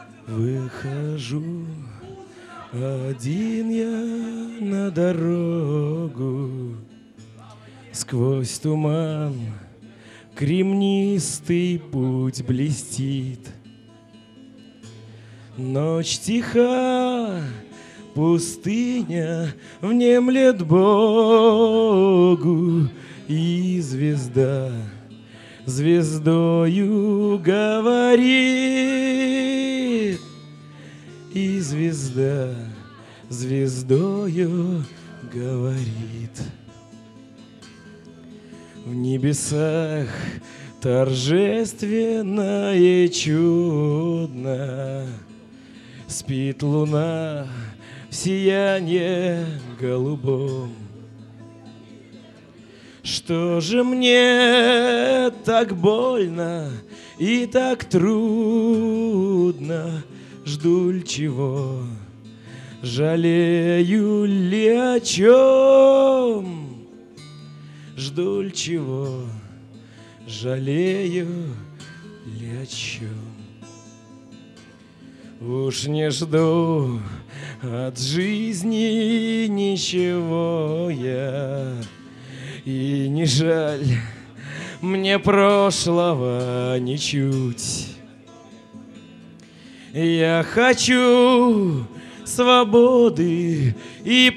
Выхожу один я на дорогу, сквозь туман кремнистый путь блестит. Ночь тиха, пустыня внемлет Богу, и звезда звездою говорит, и звезда звездою говорит. В небесах торжественно и чудно спит луна в сиянье голубом. Что же мне так больно и так трудно? Жду ли чего? Жалею ли о чем? Жду ли чего? Жалею ли о чем? Уж не жду от жизни ничего я, и не жаль мне прошлого ничуть. Я хочу свободы и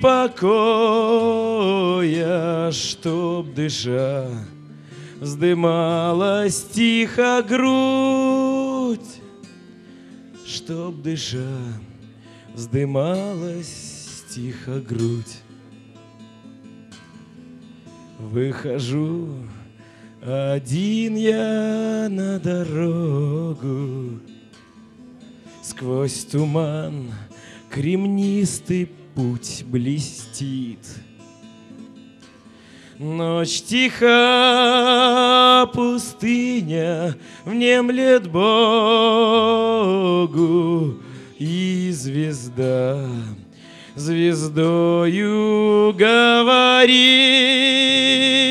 покоя, чтоб дыша вздымалась тихо грудь, чтоб дыша вздымалась тихо грудь. Выхожу один я на дорогу, сквозь туман кремнистый путь блестит. Ночь тиха, пустыня внемлет Богу, и звезда звездою говорит.